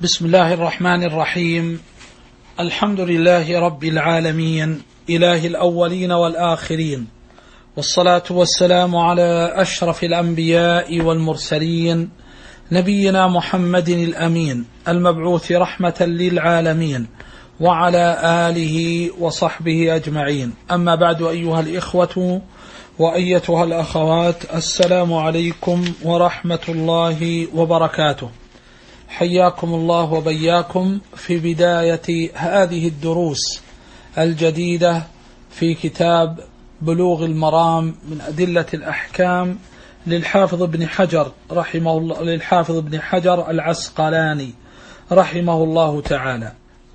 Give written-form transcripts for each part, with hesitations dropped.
بسم الله الرحمن الرحيم. الحمد لله رب العالمين، إله الأولين والآخرين، والصلاة والسلام على أشرف الأنبياء والمرسلين، نبينا محمد الأمين المبعوث رحمة للعالمين، وعلى آله وصحبه أجمعين. أما بعد، أيها الإخوة وأيتها الأخوات، السلام عليكم ورحمة الله وبركاته. حياكم الله وبياكم في بداية هذه الدروس الجديدة في كتاب بلوغ المرام من أدلة الأحكام للحافظ ابن حجر رحمه الله، للحافظ ابن حجر العسقلاني رحمه الله تعالى.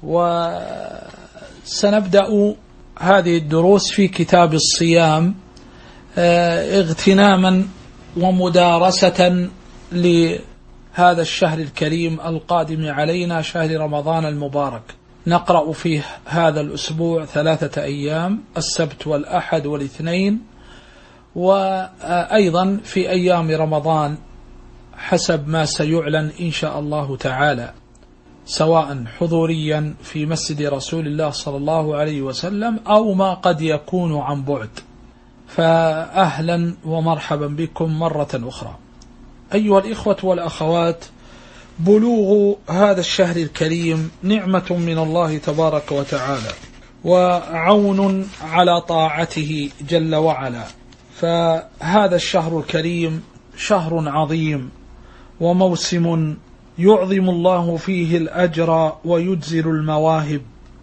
وسنبدأ هذه الدروس في كتاب الصيام اغتناما ومدارسة لهذا الشهر الكريم القادم علينا، شهر رمضان المبارك. نقرأ فيه هذا الأسبوع 3 أيام، السبت والأحد والاثنين، وأيضا في أيام رمضان حسب ما سيعلن إن شاء الله تعالى، سواء حضوريا في مسجد رسول الله صلى الله عليه وسلم أو ما قد يكون عن بعد. فأهلا ومرحبا بكم مرة أخرى. أيها الإخوة والأخوات، بلوغ هذا الشهر الكريم نعمة من الله تبارك وتعالى، وعون على طاعته جل وعلا. فهذا الشهر الكريم شهر عظيم وموسم يعظم الله فيه الأجر ويجزل المواهب،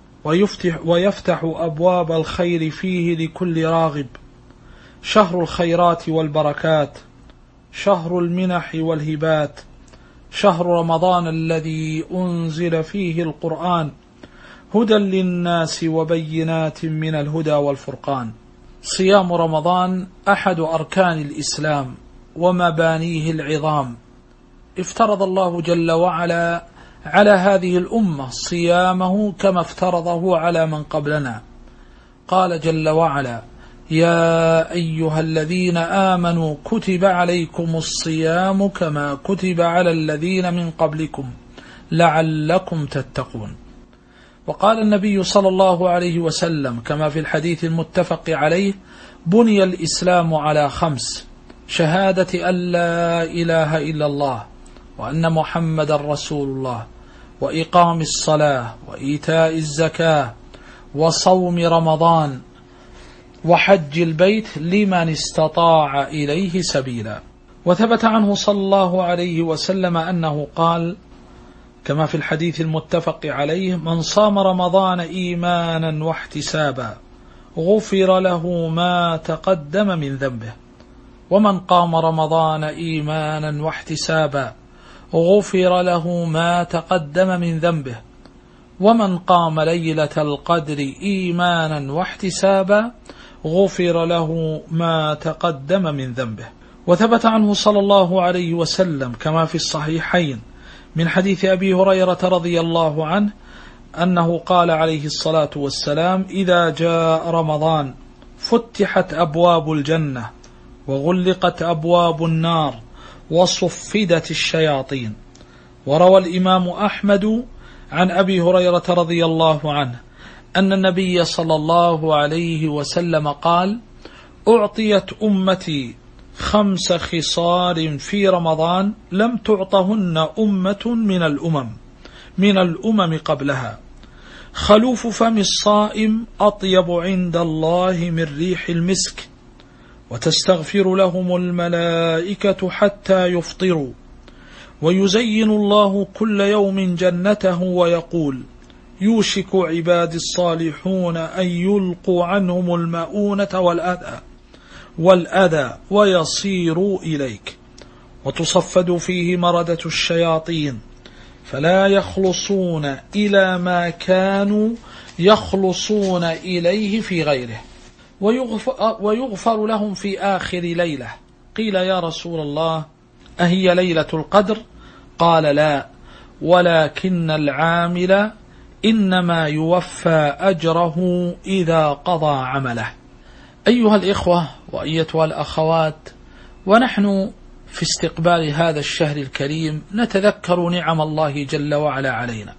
ويفتح أبواب الخير فيه لكل راغب. شهر الخيرات والبركات، شهر المنح والهبات، شهر رمضان الذي أنزل فيه القرآن هدى للناس وبينات من الهدى والفرقان. صيام رمضان أحد أركان الإسلام ومبانيه العظام. افترض الله جل وعلا على هذه الأمة صيامه كما افترضه على من قبلنا. قال جل وعلا: يا أيها الذين آمنوا كتب عليكم الصيام كما كتب على الذين من قبلكم لعلكم تتقون. وقال النبي صلى الله عليه وسلم كما في الحديث المتفق عليه: بني الإسلام على 5: شهادة أن لا إله إلا الله وأن محمد رسول الله، وإقام الصلاة، وإيتاء الزكاة، وصوم رمضان، وحج البيت لمن استطاع إليه سبيلا. وثبت عنه صلى الله عليه وسلم أنه قال كما في الحديث المتفق عليه: من صام رمضان إيمانا واحتسابا غفر له ما تقدم من ذنبه، ومن قام رمضان إيمانا واحتسابا غفر له ما تقدم من ذنبه، ومن قام ليلة القدر إيمانا واحتسابا غفر له ما تقدم من ذنبه. وثبت عنه صلى الله عليه وسلم كما في الصحيحين من حديث أبي هريرة رضي الله عنه أنه قال عليه الصلاة والسلام: إذا جاء رمضان فتحت أبواب الجنة وغلقت أبواب النار وصفدت الشياطين. وروى الإمام أحمد عن أبي هريرة رضي الله عنه أن النبي صلى الله عليه وسلم قال: أعطيت أمتي 5 خصال في رمضان لم تعطهن أمة من الأمم قبلها: خلوف فم الصائم أطيب عند الله من ريح المسك، وتستغفر لهم الملائكة حتى يفطروا، ويزين الله كل يوم جنته ويقول: يوشك عبادي الصالحون أن يلقوا عنهم المؤونة والأذى ويصيروا إليك، وتصفد فيه مردة الشياطين فلا يخلصون إلى ما كانوا يخلصون إليه في غيره، ويغفر لهم في آخر ليلة. قيل: يا رسول الله، أهي ليلة القدر؟ قال: لا، ولكن العامل إنما يوفى أجره إذا قضى عمله. أيها الإخوة وأيتها الأخوات، ونحن في استقبال هذا الشهر الكريم نتذكر نعم الله جل وعلا علينا،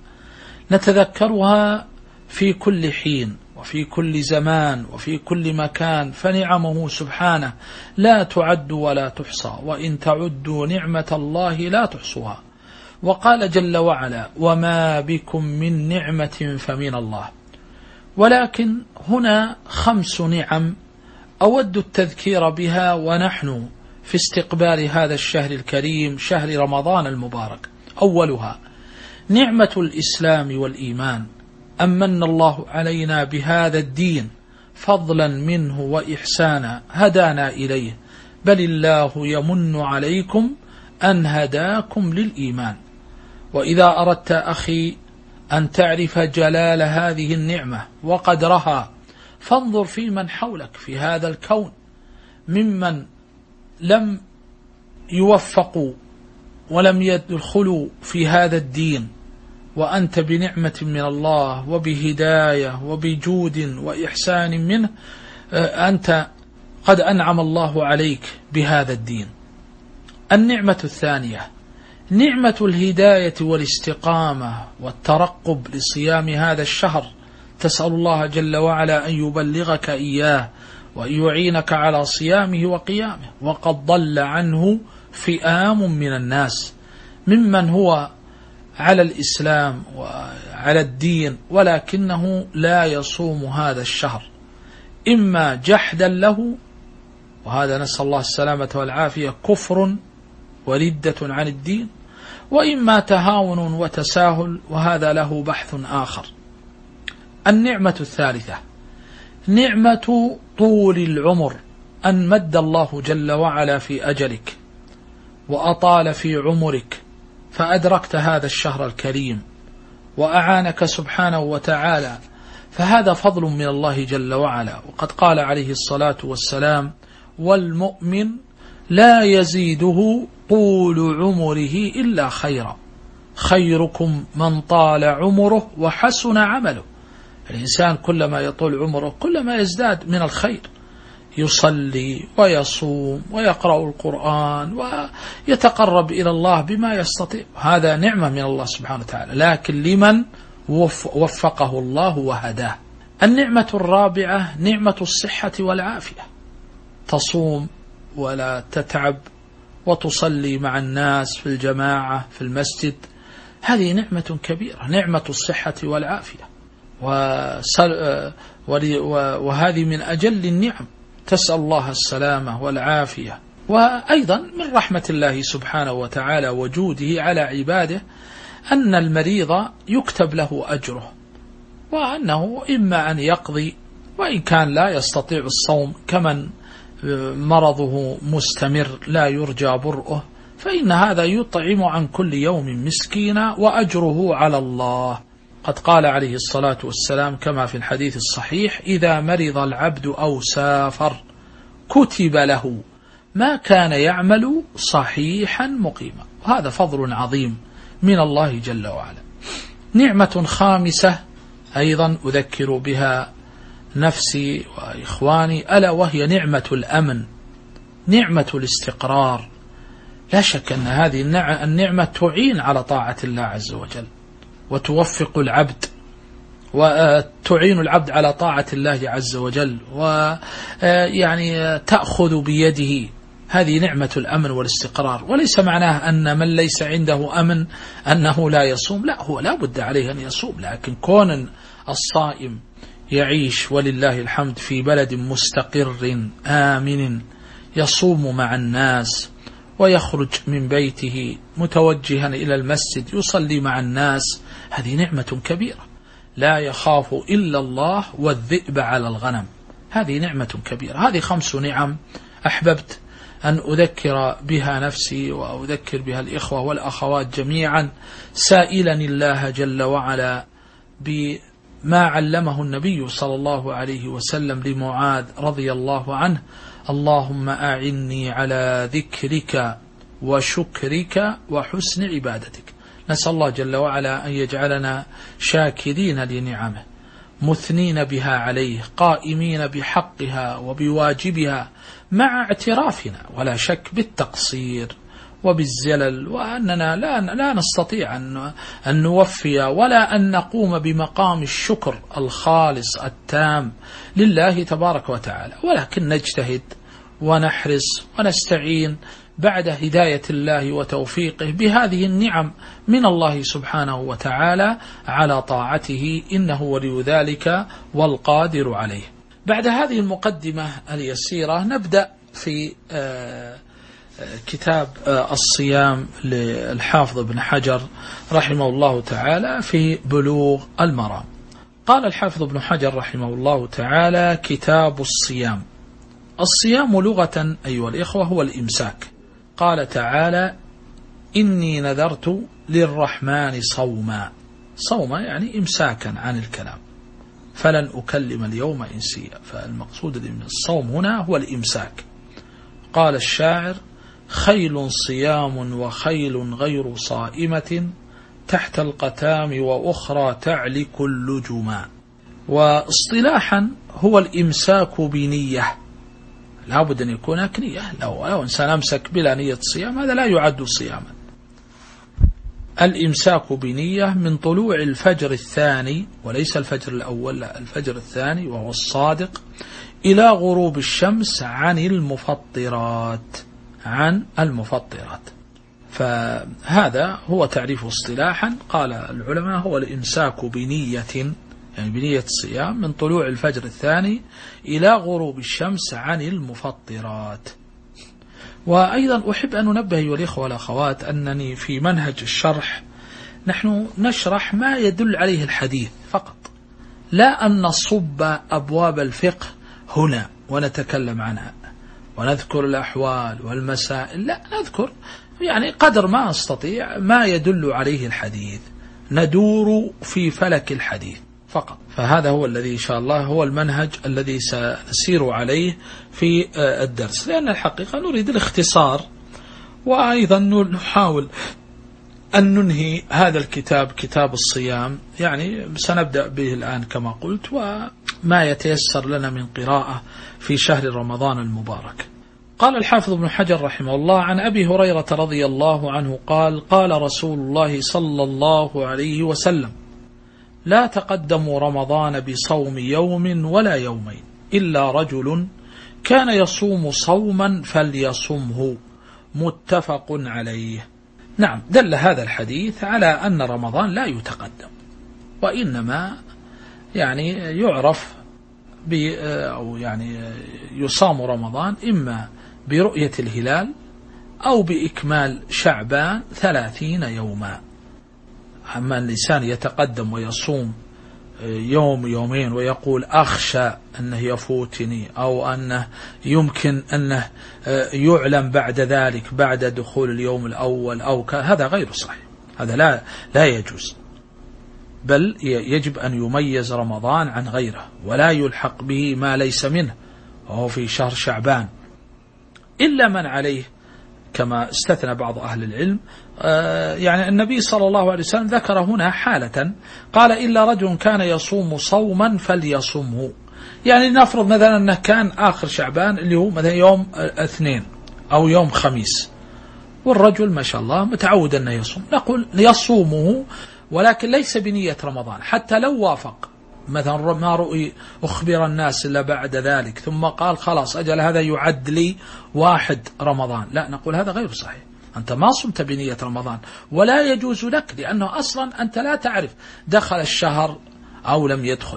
نتذكرها في كل حين وفي كل زمان وفي كل مكان، فنعمه سبحانه لا تعد ولا تحصى، وإن تعدوا نعمة الله لا تحصوها. وقال جل وعلا: وما بكم من نعمة فمن الله. ولكن هنا 5 نعم أود التذكير بها ونحن في استقبال هذا الشهر الكريم، شهر رمضان المبارك. أولها نعمة الإسلام والإيمان، أمن الله علينا بهذا الدين فضلا منه وإحسانا هدانا إليه، بل الله يمن عليكم أن هداكم للإيمان. وإذا أردت أخي أن تعرف جلال هذه النعمة وقدرها، فانظر في من حولك في هذا الكون ممن لم يوفقوا ولم يدخلوا في هذا الدين، وأنت بنعمة من الله وبهداية وبجود وإحسان منه أنت قد أنعم الله عليك بهذا الدين. النعمة الثانية نعمة الهداية والاستقامة والترقب لصيام هذا الشهر، تسأل الله جل وعلا أن يبلغك إياه وأن يعينك على صيامه وقيامه. وقد ضل عنه فئام من الناس ممن هو على الإسلام وعلى الدين ولكنه لا يصوم هذا الشهر، إما جحدا له، وهذا نسأل الله السلامة والعافية، كفر وردة عن الدين، وإما تهاون وتساهل، وهذا له بحث آخر. النعمة الثالثة نعمة طول العمر، أن مد الله جل وعلا في أجلك وأطال في عمرك فأدركت هذا الشهر الكريم وأعانك سبحانه وتعالى، فهذا فضل من الله جل وعلا. وقد قال عليه الصلاة والسلام: والمؤمن لا يزيده طول عمره إلا خيرا، خيركم من طال عمره وحسن عمله. الإنسان كلما يطول عمره كلما يزداد من الخير، يصلي ويصوم ويقرأ القرآن ويتقرب إلى الله بما يستطيع، هذا نعمة من الله سبحانه وتعالى، لكن لمن وفقه الله وهداه. النعمة الرابعة نعمة الصحة والعافية، تصوم ولا تتعب وتصلي مع الناس في الجماعة في المسجد، هذه نعمة كبيرة، نعمة الصحة والعافية، وهذه من أجل النعم، تسأل الله السلامة والعافية. وأيضا من رحمة الله سبحانه وتعالى وجوده على عباده أن المريض يكتب له أجره، وأنه إما أن يقضي، وإن كان لا يستطيع الصوم كمن مرضه مستمر لا يرجى برؤه، فإن هذا يطعم عن كل يوم مسكينا وأجره على الله. قد قال عليه الصلاة والسلام كما في الحديث الصحيح: إذا مرض العبد أو سافر كتب له ما كان يعمل صحيحا مقيما، وهذا فضل عظيم من الله جل وعلا. نعمة خامسة أيضا أذكر بها نفسي وإخواني، ألا وهي نعمة الأمن، نعمة الاستقرار. لا شك أن هذه النعمة تعين على طاعة الله عز وجل، وتوفق العبد وتعين العبد على طاعة الله عز وجل، ويعني تأخذ بيده. هذه نعمة الأمن والاستقرار، وليس معناه أن من ليس عنده أمن أنه لا يصوم، لا، هو لا بد عليه أن يصوم، لكن كون الصائم يعيش ولله الحمد في بلد مستقر آمن، يصوم مع الناس ويخرج من بيته متوجها إلى المسجد يصلي مع الناس، هذه نعمة كبيرة. لا يخاف إلا الله والذئب على الغنم، هذه نعمة كبيرة. هذه 5 نعم أحببت أن أذكر بها نفسي وأذكر بها الإخوة والأخوات جميعا، سائلا الله جل وعلا بما علمه النبي صلى الله عليه وسلم لمعاذ رضي الله عنه: اللهم أعني على ذكرك وشكرك وحسن عبادتك. نسأل الله جل وعلا أن يجعلنا شاكرين لنعمه، مثنين بها عليه، قائمين بحقها وبواجبها، مع اعترافنا ولا شك بالتقصير وبالزلل، وأننا لا نستطيع أن نوفي ولا أن نقوم بمقام الشكر الخالص التام لله تبارك وتعالى، ولكن نجتهد ونحرص ونستعين بعد هداية الله وتوفيقه بهذه النعم من الله سبحانه وتعالى على طاعته، إنه ولي ذلك والقادر عليه. بعد هذه المقدمة اليسيرة نبدأ في كتاب الصيام للحافظ ابن حجر رحمه الله تعالى في بلوغ المرام. قال الحافظ ابن حجر رحمه الله تعالى: كتاب الصيام. الصيام لغة أيها الإخوة هو الإمساك. قال تعالى: إني نذرت للرحمن صوما. صوما يعني إمساكا عن الكلام، فلن أكلم اليوم إنسيا. فالمقصود من الصوم هنا هو الإمساك. قال الشاعر: خيل صيام وخيل غير صائمة تحت القتام وأخرى تعلك اللجما. واصطلاحا هو الإمساك بنية، لا بد أن يكون هناك نية. لو إنسان أمسك بلا نية صيام هذا لا يعد صياما. الإمساك بنية من طلوع الفجر الثاني، وليس الفجر الأول، لا الفجر الثاني وهو الصادق، إلى غروب الشمس عن المفطرات. فهذا هو تعريف اصطلاحا. قال العلماء: هو الإمساك بنية، يعني بنية الصيام من طلوع الفجر الثاني إلى غروب الشمس عن المفطرات. وأيضا أحب أن ننبه أيها الإخوة والأخوات أنني في منهج الشرح نحن نشرح ما يدل عليه الحديث فقط، لا أن نصب أبواب الفقه هنا ونتكلم عنها ونذكر الأحوال والمسائل، لا، نذكر يعني قدر ما أستطيع ما يدل عليه الحديث، ندور في فلك الحديث فقط. فهذا هو الذي إن شاء الله هو المنهج الذي سنسير عليه في الدرس، لأن الحقيقة نريد الاختصار، وأيضا نحاول أن ننهي هذا الكتاب، كتاب الصيام، يعني سنبدأ به الآن كما قلت، وما يتيسر لنا من قراءة في شهر رمضان المبارك. قال الحافظ ابن حجر رحمه الله: عن أبي هريرة رضي الله عنه قال: قال رسول الله صلى الله عليه وسلم: لا تقدموا رمضان بصوم يوم ولا يومين إلا رجل كان يصوم صوما فليصمه، متفق عليه. نعم، دل هذا الحديث على أن رمضان لا يتقدم، وإنما يعني يعرف أو يعني يصام رمضان إما برؤية الهلال أو بإكمال شعبان 30 يوما. أما الإنسان يتقدم ويصوم يوم يومين ويقول أخشى أنه يفوتني أو أنه يمكن أنه يعلم بعد ذلك بعد دخول اليوم الأول هذا غير صحيح، هذا لا يجوز، بل يجب أن يميز رمضان عن غيره ولا يلحق به ما ليس منه وهو في شهر شعبان، إلا من عليه كما استثنى بعض أهل العلم. يعني النبي صلى الله عليه وسلم ذكر هنا حالة، قال: إلا رجل كان يصوم صوما فليصمه. يعني نفرض مثلا أنه كان آخر شعبان اللي هو مثلا يوم اثنين أو يوم خميس، والرجل ما شاء الله متعود أنه يصوم، نقول يصومه ولكن ليس بنية رمضان، حتى لو وافق مثلا ما رؤي أخبر الناس إلا بعد ذلك ثم قال خلاص أجل هذا يعد لي 1 رمضان، لا، نقول هذا غير صحيح، أنت ما صمت بنية رمضان ولا يجوز لك، لأنه أصلا أنت لا تعرف دخل الشهر أو لم يدخل.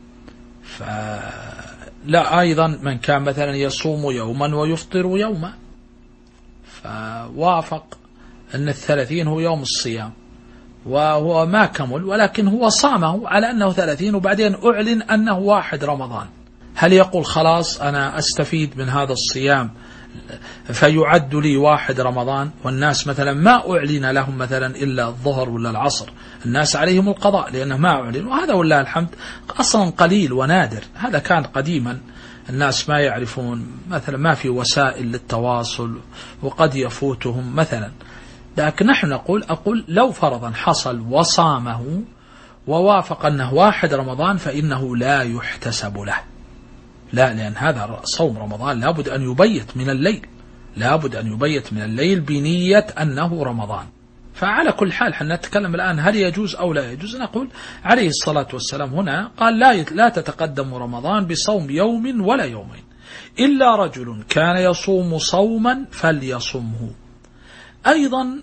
فلا، أيضا من كان مثلا يصوم يوما ويفطر يوما، فوافق أن 30 هو يوم الصيام وهو ما كمل، ولكن هو صامه على أنه 30 وبعدين أعلن أنه 1 رمضان، هل يقول خلاص أنا أستفيد من هذا الصيام فيعد لي 1 رمضان؟ والناس مثلا ما أعلن لهم مثلا إلا الظهر ولا العصر، الناس عليهم القضاء لأنه ما أعلن، وهذا والله الحمد أصلا قليل ونادر، هذا كان قديما الناس ما يعرفون، مثلا ما في وسائل للتواصل وقد يفوتهم مثلا. لكن نحن أقول لو فرضا حصل وصامه ووافق أنه 1 رمضان فإنه لا يحتسب له، لا، لأن هذا صوم رمضان لابد أن يبيت من الليل، لابد أن يبيت من الليل بنية أنه رمضان. فعلى كل حال حنا نتكلم الآن هل يجوز أو لا يجوز. نقول عليه الصلاة والسلام هنا قال لا تتقدم رمضان بصوم يوم ولا يومين إلا رجل كان يصوم صوما فليصمه. أيضا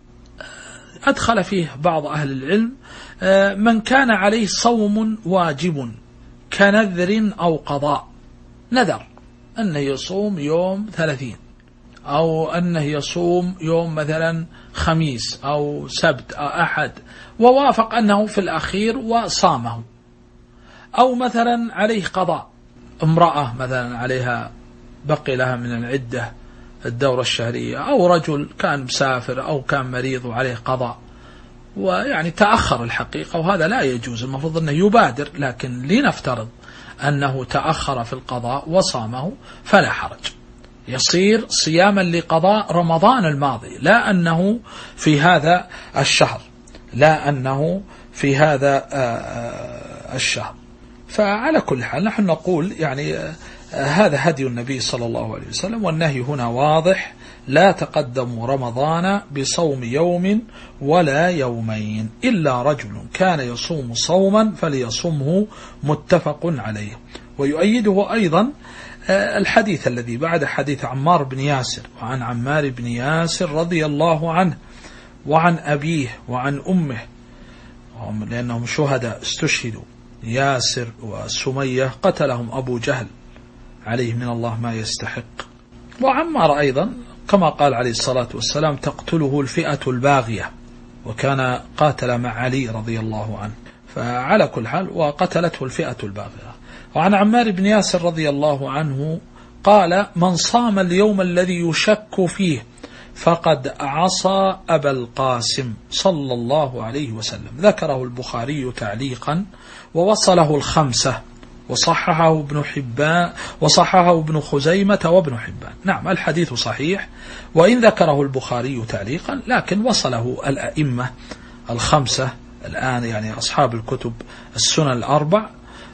أدخل فيه بعض أهل العلم من كان عليه صوم واجب كنذر أو قضاء، نذر أنه يصوم يوم 30 أو أنه يصوم يوم مثلا خميس أو سبت أو أحد ووافق أنه في الأخير وصامه، أو مثلا عليه قضاء، امرأة مثلا عليها بقي لها من العدة الدورة الشهرية، أو رجل كان مسافر أو كان مريض وعليه قضاء ويعني تأخر الحقيقة، وهذا لا يجوز، المفروض أنه يبادر، لكن لنفترض أنه تأخر في القضاء وصامه فلا حرج، يصير صياما لقضاء رمضان الماضي لا أنه في هذا الشهر، لا أنه في هذا الشهر. فعلى كل حال نحن نقول يعني هذا هدي النبي صلى الله عليه وسلم، والنهي هنا واضح: لا تقدموا رمضان بصوم يوم ولا يومين إلا رجل كان يصوم صوما فليصمه، متفق عليه. ويؤيده أيضا الحديث الذي بعد حديث عمار بن ياسر، وعن عمار بن ياسر رضي الله عنه وعن أبيه وعن أمه، لأنهم شهداء استشهدوا، ياسر وسمية قتلهم أبو جهل عليه من الله ما يستحق. وعمار أيضا كما قال عليه الصلاة والسلام: تقتله الفئة الباغية، وكان قاتل مع علي رضي الله عنه، فعلى كل حال وقتلته الفئة الباغية. وعن عمار بن ياسر رضي الله عنه قال: من صام اليوم الذي يشك فيه فقد عصى أبا القاسم صلى الله عليه وسلم. ذكره البخاري تعليقا ووصله الخمسة، وصححه ابن حبان وصححه ابن خزيمة وابن حبان. نعم الحديث صحيح، وإن ذكره البخاري تعليقا لكن وصله الأئمة الخمسة الآن، يعني أصحاب الكتب السنن الأربع،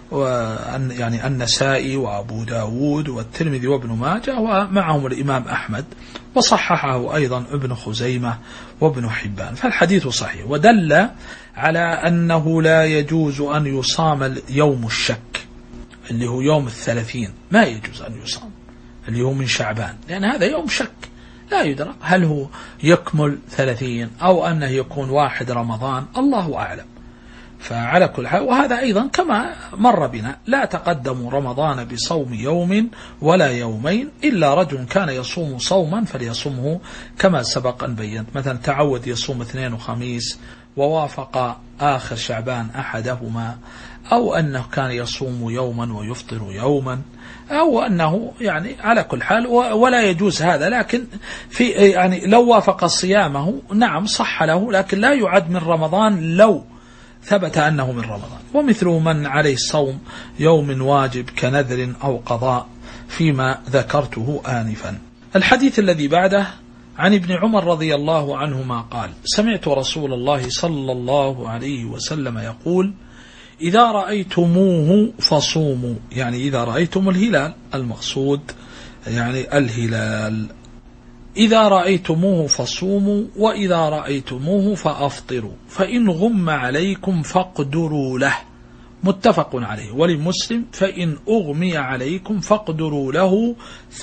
يعني النسائي وأبو داود والترمذي وابن ماجه، ومعهم الإمام أحمد، وصححه أيضا ابن خزيمة وابن حبان. فالحديث صحيح، ودل على أنه لا يجوز أن يصام يوم الشك اللي هو يوم 30، ما يجوز أن يصام اللي هو من شعبان، لأن هذا يوم شك لا يدرى هل هو يكمل 30 أو أنه يكون 1 رمضان، الله أعلم. فعلى كل حال، وهذا أيضا كما مر بنا: لا تقدموا رمضان بصوم يوم ولا يومين إلا رجل كان يصوم صوما فليصمه، كما سبق أن بينت. مثلا تعود يصوم 2 وخميس ووافق آخر شعبان أحدهما، أو أنه كان يصوم يوما ويفطر يوما، أو أنه يعني على كل حال ولا يجوز هذا، لكن في يعني لو وافق صيامه نعم صح له، لكن لا يعد من رمضان لو ثبت أنه من رمضان. ومثل من عليه صوم يوم واجب كنذر أو قضاء فيما ذكرته آنفا. الحديث الذي بعده عن ابن عمر رضي الله عنهما قال: سمعت رسول الله صلى الله عليه وسلم يقول: إذا رأيتموه فصوموا، يعني إذا رأيتم الهلال، المقصود يعني الهلال. إذا رأيتموه فصوموا، وإذا رأيتموه فأفطروا، فإن غم عليكم فاقدروا له، متفق عليه. ولمسلم: فإن أغمي عليكم فاقدروا له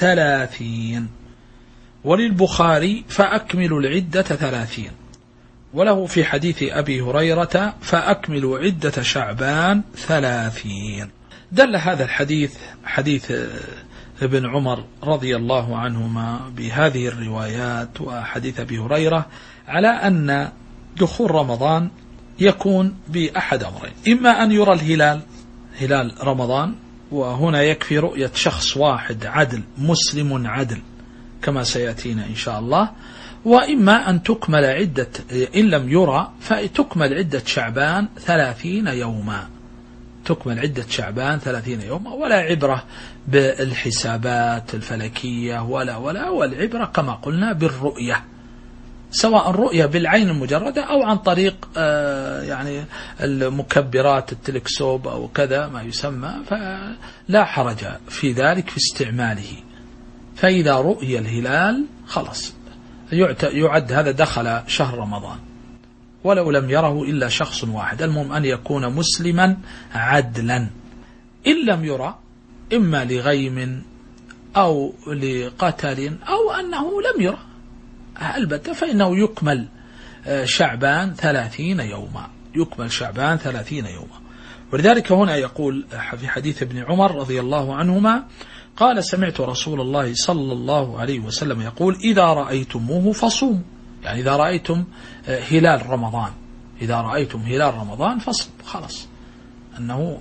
30. وللبخاري: فأكملوا العدة 30. وله في حديث أبي هريرة: فأكملوا عدة شعبان 30. دل هذا الحديث، حديث ابن عمر رضي الله عنهما بهذه الروايات وحديث أبي هريرة، على أن دخول رمضان يكون بأحد أمرين: إما أن يرى الهلال، هلال رمضان، وهنا يكفي رؤية شخص واحد عدل مسلم عدل كما سيأتينا إن شاء الله، وإما أن تكمل عدة، إن لم يرى فتكمل عدة شعبان 30 يوما، تكمل عدة شعبان 30 يوما، ولا عبرة بالحسابات الفلكية والعبرة كما قلنا بالرؤية، سواء الرؤية بالعين المجردة أو عن طريق يعني المكبرات التلكسوب أو كذا ما يسمى، فلا حرج في ذلك في استعماله، فإذا رؤي الهلال خلاص يعد هذا دخل شهر رمضان، ولو لم يره إلا شخص واحد. المهم أن يكون مسلما عدلا. إن لم يرى إما لغيم أو لقتل أو أنه لم يرى البتة، فإنه يكمل شعبان 30 يوما، يكمل شعبان 30 يوما. ولذلك هنا يقول في حديث ابن عمر رضي الله عنهما قال: سمعت رسول الله صلى الله عليه وسلم يقول: إذا رأيتموه فصوموا. يعني إذا رأيتم هلال رمضان، إذا رأيتم هلال رمضان فصوم، خلاص أنه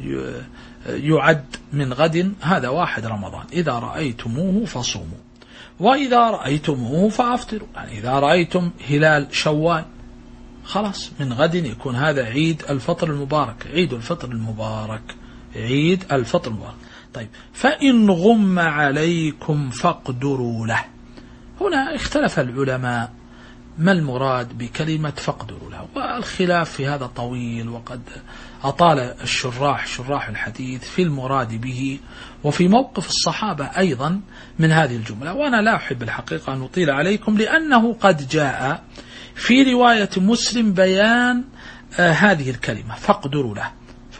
يعد من غد هذا 1 رمضان. إذا رأيتموه فصوموا، وإذا رأيتموه فأفطروا. يعني إذا رأيتم هلال شوال خلاص من غد يكون هذا عيد الفطر المبارك، عيد الفطر المبارك، عيد الفطر المبارك. طيب، فإن غم عليكم فاقدروا له. هنا اختلف العلماء ما المراد بكلمة فاقدروا له، والخلاف في هذا طويل، وقد أطال شراح الحديث في المراد به وفي موقف الصحابة أيضا من هذه الجملة. وأنا لا أحب الحقيقة أن أطيل عليكم، لأنه قد جاء في رواية مسلم بيان هذه الكلمة فاقدروا له.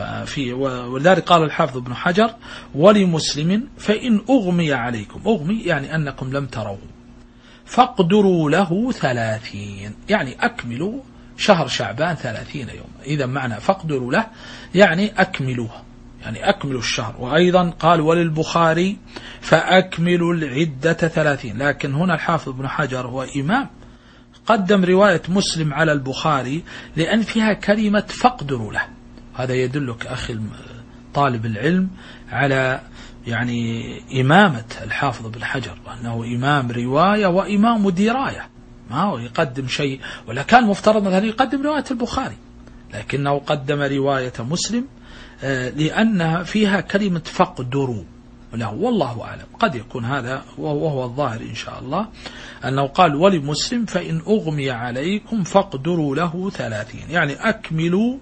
ولذلك قال الحافظ ابن حجر: ولمسلم فإن أغمي عليكم، أغمي يعني أنكم لم تروه، فاقدروا له 30، يعني أكملوا شهر شعبان 30 يوم. إذا معنى فاقدروا له يعني أكملوه، يعني أكملوا الشهر. وأيضا قال: وللبخاري فأكملوا العدة 30. لكن هنا الحافظ ابن حجر هو إمام، قدم رواية مسلم على البخاري لأن فيها كلمة فاقدروا له. هذا يدلك أخي طالب العلم على يعني إمامة الحافظ ابن حجر، وأنه إمام رواية وإمام دراية، ما هو يقدم شيء. ولا كان مفترض مثلا يقدم رواية البخاري، لكنه قدم رواية مسلم لأنها فيها كلمة فاقدروا له. والله أعلم، قد يكون هذا وهو الظاهر إن شاء الله، أنه قال: ولمسلم فإن أغمي عليكم فاقدروا له 30، يعني أكملوا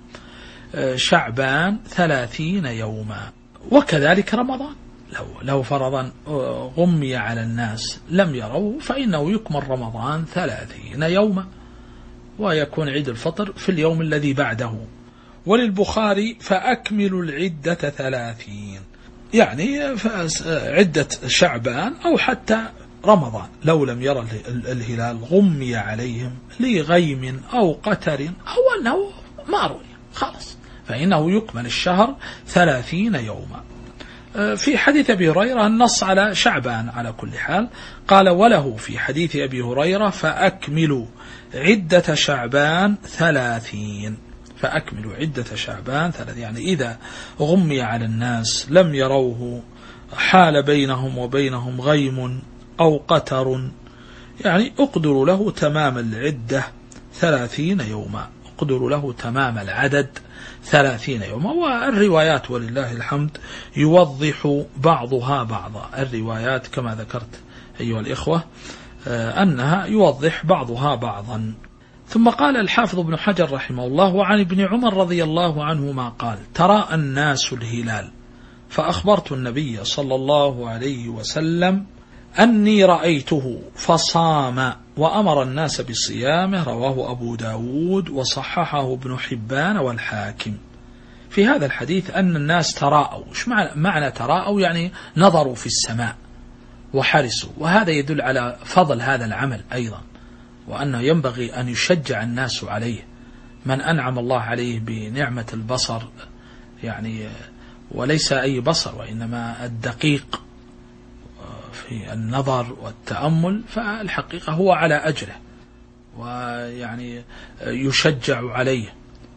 شعبان 30 يوما. وكذلك رمضان، لو فرضا غمي على الناس لم يروه فإنه يكمل رمضان 30 يوما، ويكون عيد الفطر في اليوم الذي بعده. وللبخاري فأكملوا العدة 30، يعني عدة شعبان أو حتى رمضان. لو لم يرى الهلال غمي عليهم لغيم أو قتر أو أنه ما رؤي خلاص، فإنه يكمل الشهر 30 يوما. في حديث أبي هريرة النص على شعبان على كل حال. قال: وله في حديث أبي هريرة فأكملوا عدة شعبان 30، فأكملوا عدة شعبان 30، يعني إذا غمي على الناس لم يروه، حال بينهم وبينهم غيم أو قتر، يعني اقدروا له تمام العدة 30 يوما، اقدروا له تمام العدد 30 يوما. والروايات ولله الحمد يوضح بعضها بعضا، الروايات كما ذكرت أيها الإخوة أنها يوضح بعضها بعضا. ثم قال الحافظ ابن حجر رحمه الله: وعن ابن عمر رضي الله عنهما قال: ترى الناس الهلال فأخبرت النبي صلى الله عليه وسلم أني رأيته فصام وأمر الناس بصيامه. رواه أبو داود وصححه ابن حبان والحاكم. في هذا الحديث أن الناس تراءوا. إيش معنى تراءوا؟ يعني نظروا في السماء وحرصوا، وهذا يدل على فضل هذا العمل أيضا، وأنه ينبغي أن يشجع الناس عليه. من أنعم الله عليه بنعمة البصر، يعني وليس أي بصر وإنما الدقيق في النظر والتأمل، فالحقيقة هو على أجره، ويعني يشجع عليه.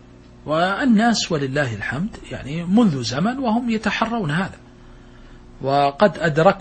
والناس ولله الحمد يعني منذ زمن وهم يتحرون هذا، وقد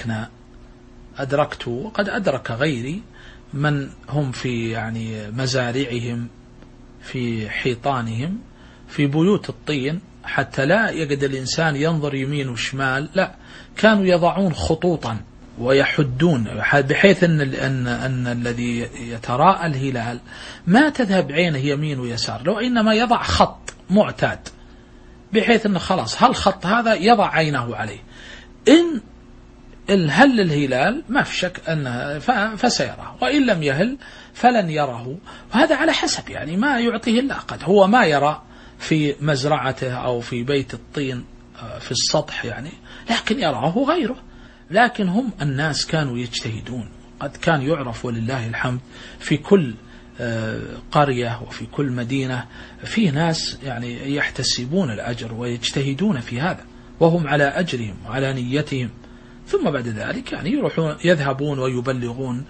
أدركت وقد أدرك غيري من هم في يعني مزارعهم، في حيطانهم، في بيوت الطين، حتى لا يقدر الإنسان ينظر يمين وشمال، لا، كانوا يضعون خطوطا ويحدون بحيث أن الذي يتراءى الهلال ما تذهب عينه يمين ويسار، لو إنما يضع خط معتاد بحيث أنه خلاص هالخط هذا يضع عينه عليه. إن هل الهلال ما في شك أنه فسيراه، وإن لم يهل فلن يره، وهذا على حسب يعني ما يعطيه الله. قد هو ما يرى في مزرعته أو في بيت الطين في السطح يعني، لكن يراه غيره. لكن هم الناس كانوا يجتهدون، قد كان يعرف ولله الحمد في كل قرية وفي كل مدينة في ناس يعني يحتسبون الأجر ويجتهدون في هذا، وهم على أجرهم وعلى نيتهم. ثم بعد ذلك يعني يروحون يذهبون ويبلغون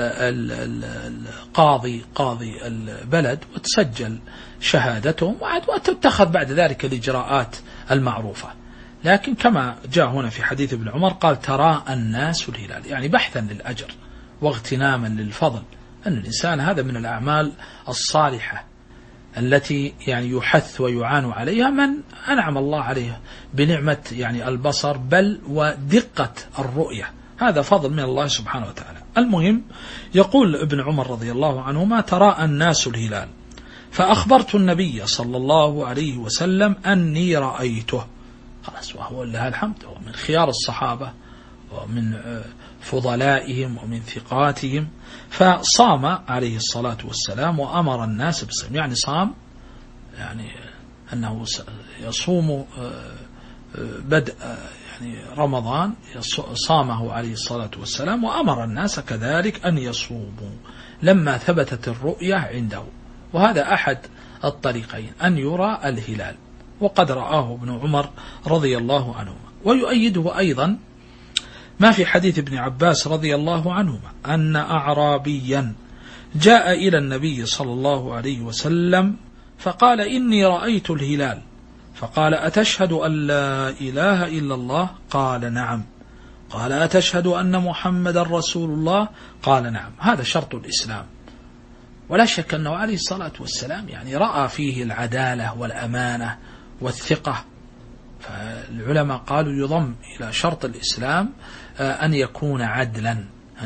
قاضي البلد، وتسجل شهادتهم وتتخذ بعد ذلك الإجراءات المعروفة. لكن كما جاء هنا في حديث ابن عمر قال ترى الناس الهلال، يعني بحثا للأجر واغتناما للفضل، أن الإنسان هذا من الأعمال الصالحة التي يعني يحث ويعان عليها من أنعم الله عليه بنعمة يعني البصر بل ودقة الرؤية، هذا فضل من الله سبحانه وتعالى. المهم يقول ابن عمر رضي الله عنهما ترى الناس الهلال فأخبرت النبي صلى الله عليه وسلم أني رأيته. خلاص، وهو لله الحمد هو من خيار الصحابة ومن فضلائهم ومن ثقاتهم، فصام عليه الصلاة والسلام وأمر الناس بالصيام، يعني صام يعني أنه يصوم بدء يعني رمضان صامه عليه الصلاة والسلام، وأمر الناس كذلك أن يصوموا لما ثبتت الرؤية عنده. وهذا أحد الطريقين أن يرى الهلال، وقد رآه ابن عمر رضي الله عنهما. ويؤيده أيضا ما في حديث ابن عباس رضي الله عنهما أن أعرابيا جاء إلى النبي صلى الله عليه وسلم فقال إني رأيت الهلال، فقال أتشهد أن لا إله إلا الله؟ قال نعم. قال أتشهد أن محمد رسول الله؟ قال نعم. هذا شرط الإسلام، ولا شك أنه عليه الصلاة والسلام يعني رأى فيه العدالة والأمانة والثقة. فالعلماء قالوا يضم إلى شرط الإسلام أن يكون عدلا،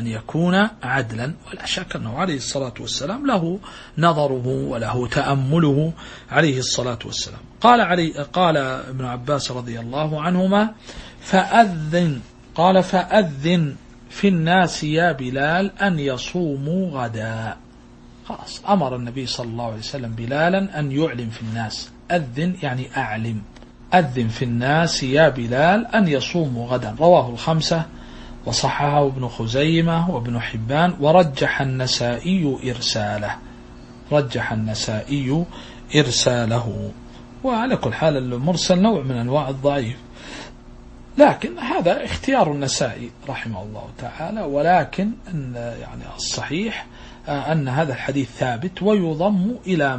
ولا شك أنه عليه الصلاة والسلام له نظره وله تأمله عليه الصلاة والسلام. قال ابن عباس رضي الله عنهما فأذن في الناس يا بلال أن يصوموا غدا. خلاص، أمر النبي صلى الله عليه وسلم بلالا أن يعلم في الناس، أذن يعني أعلم، أذن في الناس يا بلال أن يصوموا غدا. رواه الخمسة وصححه ابن خزيمة وابن حبان، ورجح النسائي إرساله. وعلى كل حال المرسل نوع من أنواع الضعيف، لكن هذا اختيار النسائي رحمه الله تعالى. ولكن يعني الصحيح أن هذا الحديث ثابت ويضم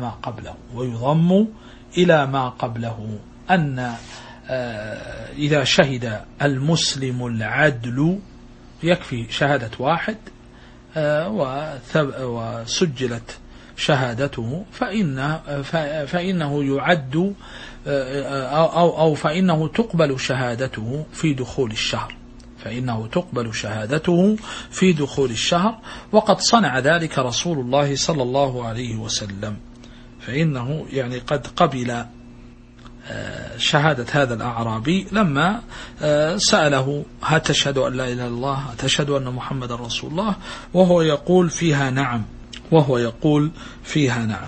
إلى ما قبله أن إذا شهد المسلم العدل يكفي شهادة واحد وسجلت شهادته فإنه يعد أو فإنه تقبل شهادته في دخول الشهر، وقد صنع ذلك رسول الله صلى الله عليه وسلم، فإنه يعني قد قبل شهادة هذا الأعرابي لما سأله هل تشهد أن لا إله إلا الله، تشهد أن محمد رسول الله، وهو يقول فيها نعم.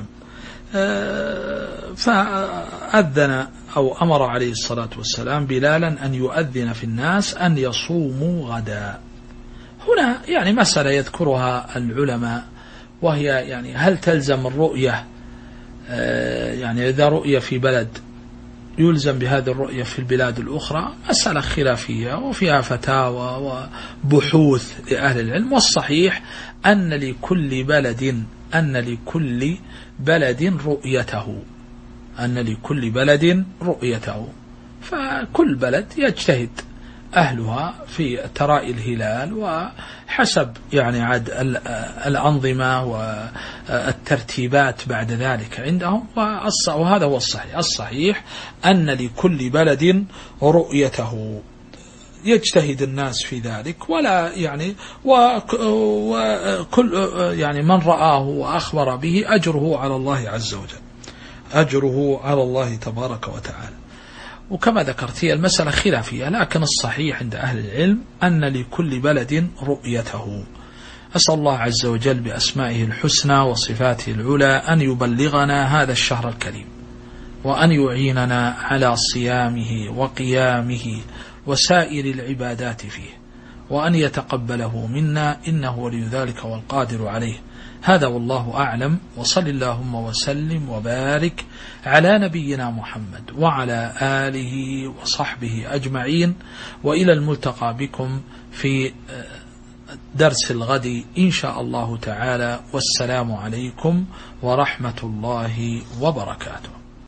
فأذن أو أمر عليه الصلاة والسلام بلالا أن يؤذن في الناس أن يصوموا غدا. هنا يعني مسألة يذكرها العلماء، وهي يعني هل تلزم الرؤية، يعني إذا رؤية في بلد يلزم بهذه الرؤية في البلاد الأخرى؟ مسألة خلافية وفيها فتاوى وبحوث لأهل العلم. والصحيح أن لكل بلد رؤيته، فكل بلد يجتهد أهلها في تراء الهلال وحسب يعني عد الأنظمة والترتيبات بعد ذلك عندهم، وهذا هو الصحيح أن لكل بلد رؤيته، يجتهد الناس في ذلك، ولا يعني وكل يعني من رآه وأخبر به أجره على الله عز وجل، أجره على الله تبارك وتعالى. وكما ذكرت هي المسألة خلافية، لكن الصحيح عند أهل العلم أن لكل بلد رؤيته. أسأل الله عز وجل بأسمائه الحسنى وصفاته العلى أن يبلغنا هذا الشهر الكريم، وأن يعيننا على صيامه وقيامه وسائر العبادات فيه، وأن يتقبله منا إنه ولي ذلك والقادر عليه. هذا والله أعلم، وصل اللهم وسلم وبارك على نبينا محمد وعلى آله وصحبه أجمعين، وإلى الملتقى بكم في درس الغد إن شاء الله تعالى، والسلام عليكم ورحمة الله وبركاته.